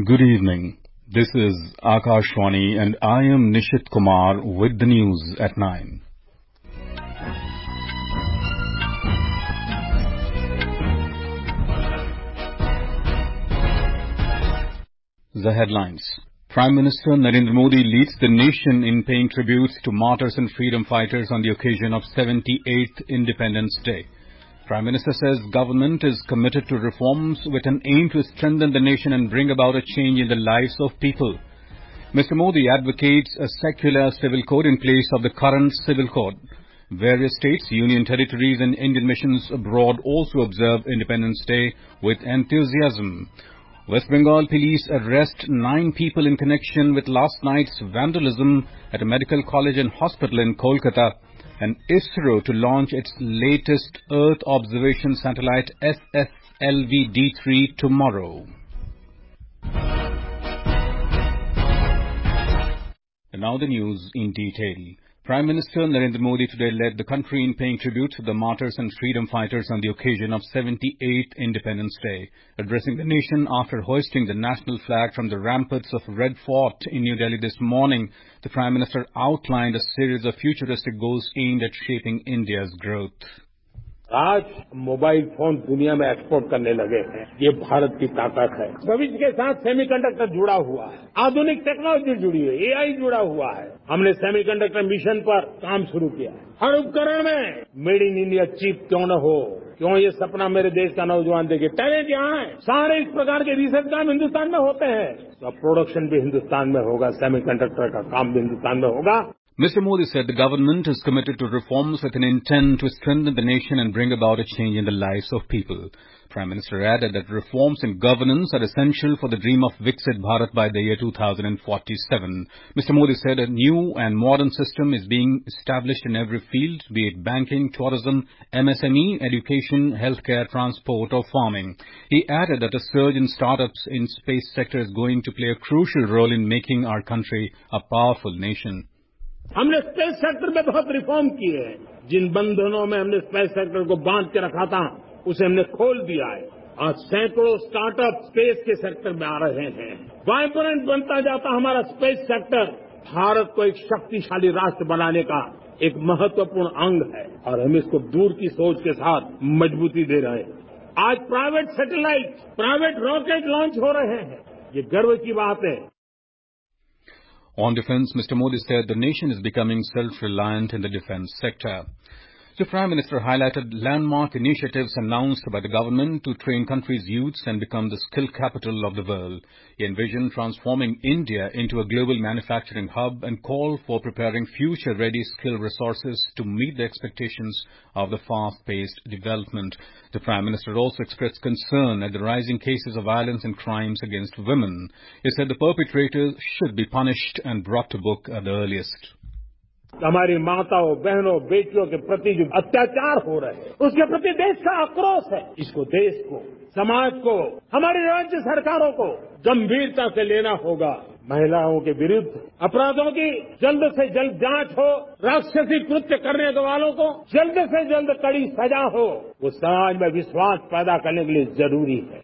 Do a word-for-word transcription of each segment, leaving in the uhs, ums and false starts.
Good evening. This is Akashvani and I am Nishit Kumar with the news at nine. The headlines. Prime Minister Narendra Modi leads the nation in paying tributes to martyrs and freedom fighters on the occasion of seventy-eighth Independence Day. Prime Minister says government is committed to reforms with an aim to strengthen the nation and bring about a change in the lives of people. Mister Modi advocates a secular civil code in place of the current civil code. Various states, union territories and Indian missions abroad also observe Independence Day with enthusiasm. West Bengal police arrest nine people in connection with last night's vandalism at a medical college and hospital in Kolkata. And ISRO to launch its latest Earth observation satellite S S L V D three tomorrow. And now the news in detail. Prime Minister Narendra Modi today led the country in paying tribute to the martyrs and freedom fighters on the occasion of seventy-eighth Independence Day. Addressing the nation after hoisting the national flag from the ramparts of Red Fort in New Delhi this morning, the Prime Minister outlined a series of futuristic goals aimed at shaping India's growth. आज mobile phone दुनिया में export करने लगे हैं, ये भारत की ताकत है। भविष्य के साथ सेमीकंडक्टर जुड़ा हुआ है, आधुनिक टेक्नोलॉजी जुड़ी है, एआई जुड़ा हुआ है। हमने सेमीकंडक्टर मिशन पर काम शुरू किया। हर उपकरण में मेड इन इंडिया चिप क्यों न हो, क्यों ये सपना मेरे देश का नौजवान देखे। टैलेंट यहाँ है, सारे इस प्रकार के रिसर्च काम हिंदुस्तान में होते हैं, तो प्रोडक्शन भी हिंदुस्तान में होगा, सेमीकंडक्टर का काम भी हिंदुस्तान में होगा। Mister Modi said the government is committed to reforms with an intent to strengthen the nation and bring about a change in the lives of people. Prime Minister added that reforms in governance are essential for the dream of Viksit Bharat by the year two thousand forty-seven. Mister Modi said a new and modern system is being established in every field, be it banking, tourism, M S M E, education, healthcare, transport or farming. He added that a surge in startups in space sector is going to play a crucial role in making our country a powerful nation. हमने space sector में बहुत reform किए हैं। जिन बंधनों में हमने space sector को बांध के रखा था, उसे हमने खोल दिया है। आज सैकड़ों स्टार्टअप स्पेस के सेक्टर में आ रहे हैं। वाइब्रेंट बनता जाता हमारा स्पेस सेक्टर भारत को एक शक्तिशाली राष्ट्र बनाने का एक महत्वपूर्ण अंग है और हम इसको दूर की सोच के साथ मजबूती दे रहे हैं। आज private satellite, private rocket launch हो रहे हैं। ये गर्व की बात है। On defence, Mister Modi said the nation is becoming self-reliant in the defence sector. The Prime Minister highlighted landmark initiatives announced by the government to train country's youths and become the skill capital of the world. He envisioned transforming India into a global manufacturing hub and called for preparing future-ready skill resources to meet the expectations of the fast-paced development. The Prime Minister also expressed concern at the rising cases of violence and crimes against women. He said the perpetrators should be punished and brought to book at the earliest. हमारी माताओं, बहनों, बेटियों के प्रति जो अत्याचार हो रहे हैं, उसके प्रति देश का आक्रोश है। इसको देश को, समाज को, हमारी राज्य सरकारों को गंभीरता से लेना होगा। महिलाओं के विरुद्ध अपराधों की जल्द से जल्द जांच हो, राक्षसी कृत्य करने वालों को जल्द से जल्द कड़ी सजा हो, वो समाज में विश्वास पैदा करने के लिए जरूरी है।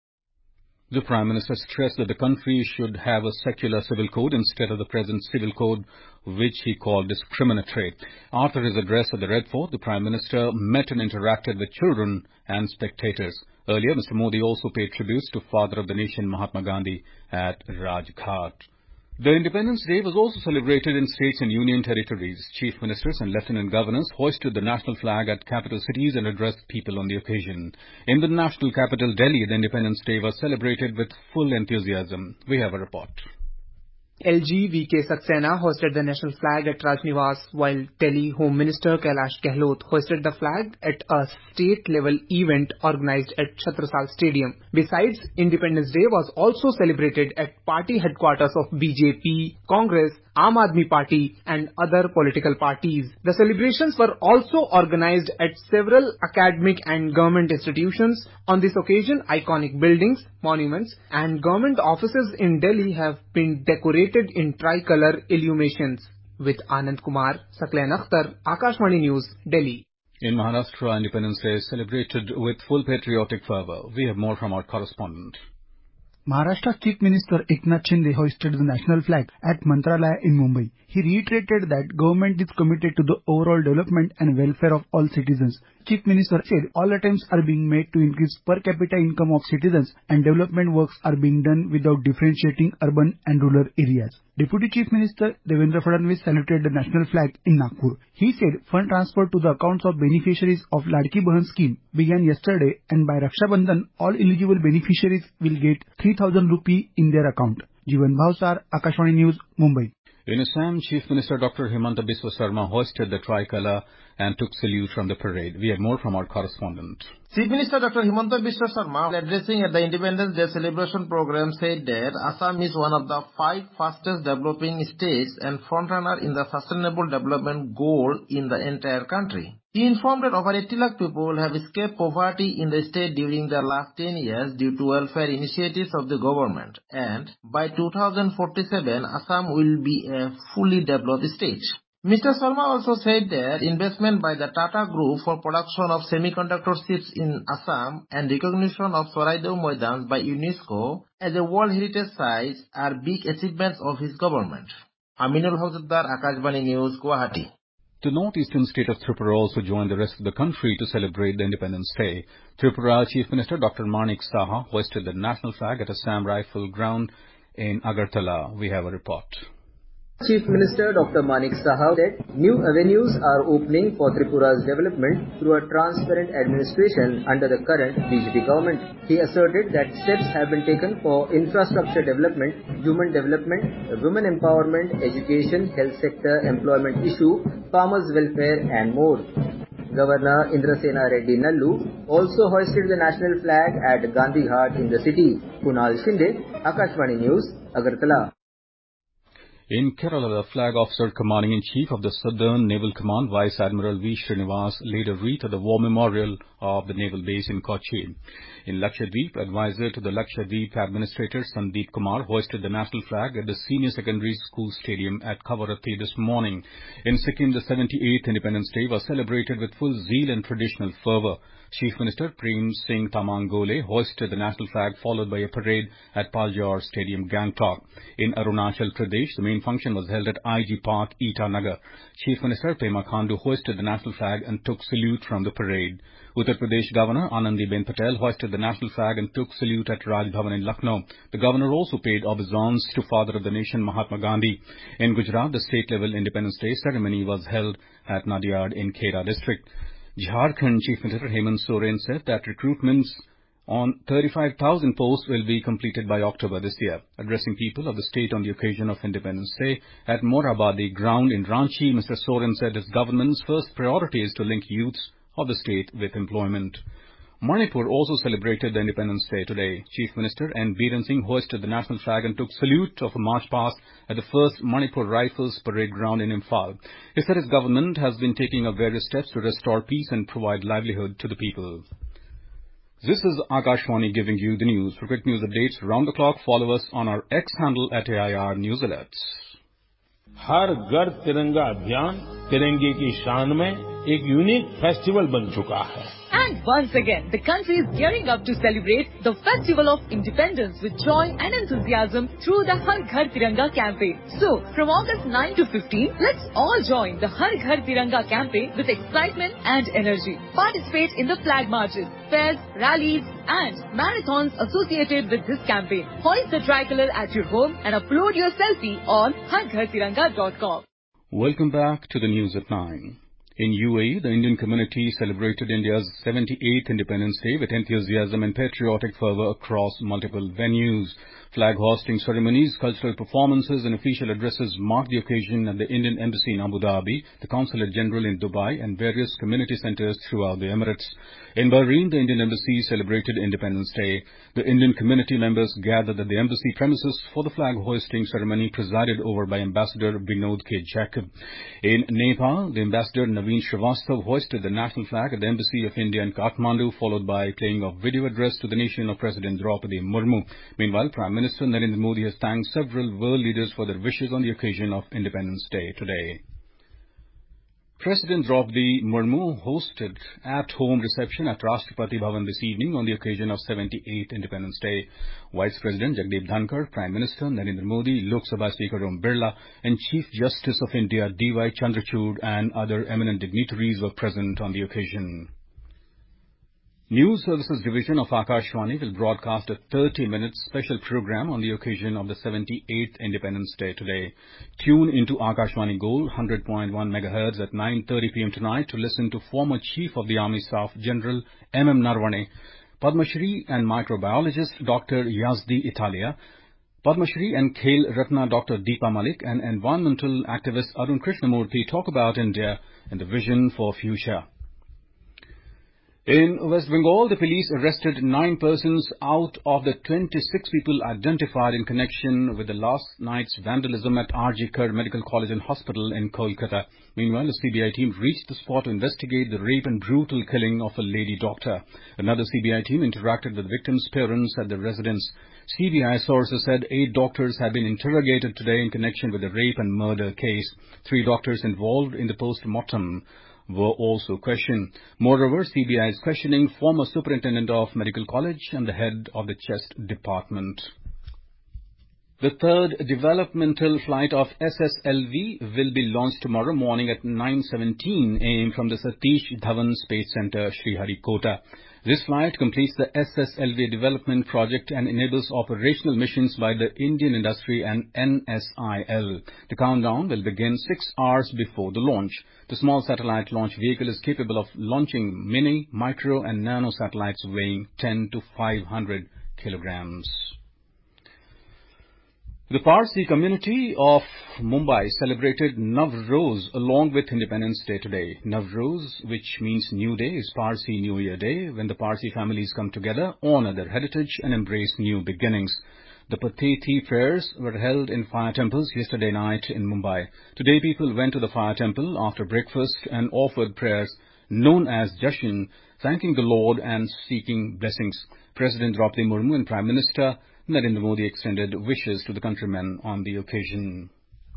The Prime Minister stressed that the country should have a secular civil code instead of the present civil code, which he called discriminatory. After his address at the Red Fort, the Prime Minister met and interacted with children and spectators. Earlier, Mister Modi also paid tributes to Father of the Nation Mahatma Gandhi at Rajghat. The Independence Day was also celebrated in states and union territories. Chief ministers and lieutenant governors hoisted the national flag at capital cities and addressed people on the occasion. In the national capital, Delhi, the Independence Day was celebrated with full enthusiasm. We have a report. L G V K Saxena hosted the national flag at Raj Niwas, while Delhi Home Minister Kailash Gehlot hoisted the flag at a state-level event organized at Chhatrasal Stadium. Besides, Independence Day was also celebrated at party headquarters of B J P, Congress, Aam Aadmi Party and other political parties. The celebrations were also organized at several academic and government institutions. On this occasion, iconic buildings, monuments and government offices in Delhi have been decorated in tricolor illuminations. With Anand Kumar, Saklen Akhtar, Akashvani News, Delhi. In Maharashtra, Independence Day is celebrated with full patriotic fervour. We have more from our correspondent. Maharashtra Chief Minister Eknath Shinde hoisted the national flag at Mantralaya in Mumbai. He reiterated that government is committed to the overall development and welfare of all citizens. Chief Minister said all attempts are being made to increase per capita income of citizens and development works are being done without differentiating urban and rural areas. Deputy Chief Minister Devendra Fadnavis saluted the national flag in Nagpur. He said fund transfer to the accounts of beneficiaries of Ladki Bahan scheme began yesterday and by Raksha Bandhan all eligible beneficiaries will get three thousand rupee in their account. Jeevan Bhavsar, Akashvani News, Mumbai. In Assam, Chief Minister Doctor Himanta Biswa Sarma hoisted the tricolour and took salute from the parade. We have more from our correspondent. Chief Minister Doctor Himanta Biswa Sarma, addressing at the Independence Day celebration program, said that Assam is one of the five fastest developing states and frontrunner in the sustainable development goal in the entire country. He informed that over eighty lakh people have escaped poverty in the state during the last ten years due to welfare initiatives of the government. And by two thousand forty-seven, Assam will be a fully developed state. Mister Sarma also said that investment by the Tata Group for production of semiconductor chips in Assam and recognition of Saraidev Moidan by UNESCO as a World Heritage Site are big achievements of his government. Aminul Hawzaddar, Akashvani News, Guwahati. The northeastern state of Tripura also joined the rest of the country to celebrate the Independence Day. Tripura Chief Minister Doctor Manik Saha hoisted the national flag at Assam Rifle Ground in Agartala. We have a report. Chief Minister Doctor Manik Saha said new avenues are opening for Tripura's development through a transparent administration under the current B J P government. He asserted that steps have been taken for infrastructure development, human development, women empowerment, education, health sector, employment issue, farmers' welfare and more. Governor Indrasena Reddy Nallu also hoisted the national flag at Gandhi Ghat in the city. Kunal Shinde, Akashvani News, Agartala. In Kerala, the Flag Officer Commanding-in-Chief of the Southern Naval Command, Vice Admiral V. Srinivas, laid a wreath at the War Memorial of the Naval Base in Kochi. In Lakshadweep, advisor to the Lakshadweep Administrator Sandeep Kumar hoisted the national flag at the Senior Secondary School Stadium at Kavaratti this morning. In Sikkim, the seventy-eighth Independence Day was celebrated with full zeal and traditional fervour. Chief Minister Prem Singh Tamang Gole hoisted the national flag followed by a parade at Paljor Stadium, Gangtok. In Arunachal Pradesh, the main function was held at I G Park, Itanagar. Chief Minister Pema Khandu hoisted the national flag and took salute from the parade. Uttar Pradesh Governor Anandiben Patel hoisted the national flag and took salute at Raj Bhavan in Lucknow. The governor also paid obeisance to Father of the Nation Mahatma Gandhi. In Gujarat, the state-level Independence Day ceremony was held at Nadiad in Khera district. Jharkhand Chief Minister Hemant Soren said that recruitments on thirty-five thousand posts will be completed by October this year. Addressing people of the state on the occasion of Independence Day at Morabadi ground in Ranchi, Mister Soren said his government's first priority is to link youths of the state with employment. Manipur also celebrated the Independence Day today. Chief Minister N. Biren Singh hoisted the national flag and took salute of a march past at the first Manipur Rifles Parade Ground in Imphal. He said his government has been taking up various steps to restore peace and provide livelihood to the people. This is Akashvani giving you the news. For quick news updates round the clock, follow us on our X handle at A I R News Alerts. हर घर तिरंगा अभियान तिरंगे की शान में एक unique festival बन चुका है. And once again, the country is gearing up to celebrate the Festival of Independence with joy and enthusiasm through the Har Ghar Tiranga campaign. So, from August ninth to fifteenth, let's all join the Har Ghar Tiranga campaign with excitement and energy. Participate in the flag marches, fairs, rallies, and marathons associated with this campaign. Hoist the tricolor at your home and upload your selfie on har ghar tiranga dot com. Welcome back to the news at nine. In U A E, the Indian community celebrated India's seventy-eighth Independence Day with enthusiasm and patriotic fervour across multiple venues. Flag hosting ceremonies, cultural performances and official addresses marked the occasion at the Indian Embassy in Abu Dhabi, the Consulate General in Dubai and various community centres throughout the Emirates. In Bahrain, the Indian Embassy celebrated Independence Day. The Indian community members gathered at the embassy premises for the flag hoisting ceremony presided over by Ambassador Binod K. Jacob. In Nepal, the Ambassador Naveen Srivastav hoisted the national flag at the Embassy of India in Kathmandu, followed by playing a video address to the nation of President Draupadi Murmu. Meanwhile, Prime Minister Narendra Modi has thanked several world leaders for their wishes on the occasion of Independence Day today. President Draupadi Murmu hosted at-home reception at Rashtrapati Bhavan this evening on the occasion of seventy-eighth Independence Day. Vice President Jagdeep Dhankar, Prime Minister Narendra Modi, Lok Sabha Speaker Om Birla, and Chief Justice of India D Y Chandrachud and other eminent dignitaries were present on the occasion. News Services Division of Akashvani will broadcast a thirty-minute special program on the occasion of the seventy-eighth Independence Day today. Tune into Akashvani Gold one hundred point one megahertz at nine thirty p m tonight to listen to former Chief of the Army Staff General M M Narvane, Padma Shri and microbiologist Doctor Yazdi Italia, Padma Shri and Khel Ratna Doctor Deepa Malik, and environmental activist Arun Krishnamurthy talk about India and the vision for future. In West Bengal, the police arrested nine persons out of the twenty-six people identified in connection with the last night's vandalism at R G Kar Medical College and Hospital in Kolkata. Meanwhile, the C B I team reached the spot to investigate the rape and brutal killing of a lady doctor. Another C B I team interacted with victims' parents at the residence. C B I sources said eight doctors have been interrogated today in connection with the rape and murder case. Three doctors involved in the post-mortem were also questioned. Moreover, C B I is questioning former superintendent of Medical College and the head of the chest department. The third developmental flight of S S L V will be launched tomorrow morning at nine seventeen a m from the Satish Dhawan Space Center, Sriharikota. This flight completes the S S L V development project and enables operational missions by the Indian industry and N S I L. The countdown will begin six hours before the launch. The small satellite launch vehicle is capable of launching mini, micro and nano satellites weighing ten to five hundred kilograms. The Parsi community of Mumbai celebrated Navroz along with Independence Day today. Navroz, which means New Day, is Parsi New Year Day, when the Parsi families come together, honor their heritage and embrace new beginnings. The Pathethi prayers were held in fire temples yesterday night in Mumbai. Today people went to the fire temple after breakfast and offered prayers known as Jashan, thanking the Lord and seeking blessings. President Draupadi Murmu and Prime Minister Narendra Modi extended wishes to the countrymen on the occasion.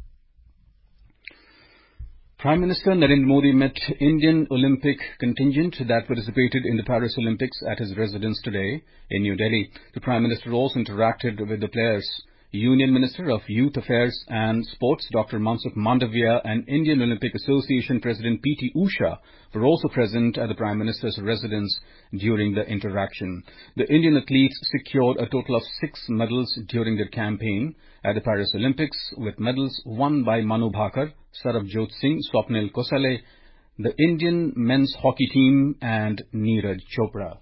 Prime Minister Narendra Modi met Indian Olympic contingent that participated in the Paris Olympics at his residence today in New Delhi. The Prime Minister also interacted with the players. Union Minister of Youth Affairs and Sports Doctor Mansukh Mandavia and Indian Olympic Association President P T Usha were also present at the Prime Minister's residence during the interaction. The Indian athletes secured a total of six medals during their campaign at the Paris Olympics, with medals won by Manu Bhakar, Sarabjot Singh, Swapnil Kosale, the Indian men's hockey team and Neeraj Chopra.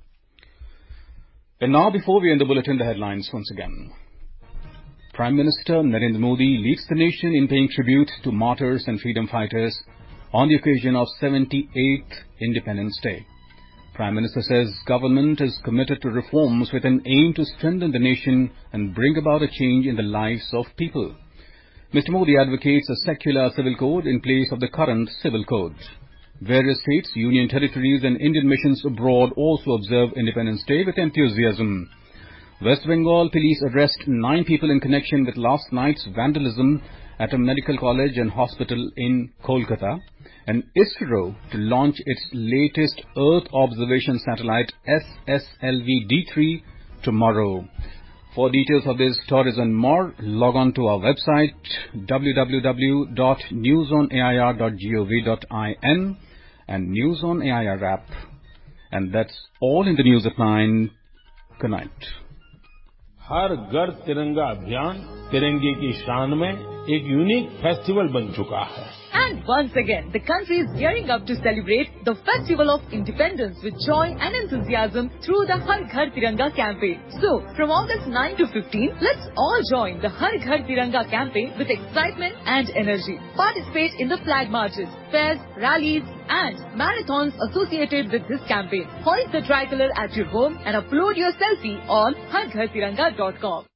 And now, before we end the bulletin, the headlines once again. Prime Minister Narendra Modi leads the nation in paying tribute to martyrs and freedom fighters on the occasion of seventy-eighth Independence Day. Prime Minister says government is committed to reforms with an aim to strengthen the nation and bring about a change in the lives of people. Mister Modi advocates a secular civil code in place of the current civil code. Various states, union territories and Indian missions abroad also observe Independence Day with enthusiasm. West Bengal police arrest nine people in connection with last night's vandalism at a medical college and hospital in Kolkata, and ISRO to launch its latest Earth observation satellite S S L V D three tomorrow. For details of this stories and more, log on to our website w w w dot news on a i r dot gov dot in and News on A I R app. And that's all in the news at nine. Good night. हर घर तिरंगा अभियान तिरंगे की शान में एक unique festival बन चुका है. And once again, the country is gearing up to celebrate the Festival of Independence with joy and enthusiasm through the Har Ghar Tiranga campaign. So, from August ninth to fifteenth, let's all join the Har Ghar Tiranga campaign with excitement and energy. Participate in the flag marches, fairs, rallies, and marathons associated with this campaign. Hoist the tricolor at your home and upload your selfie on har ghar tiranga dot com.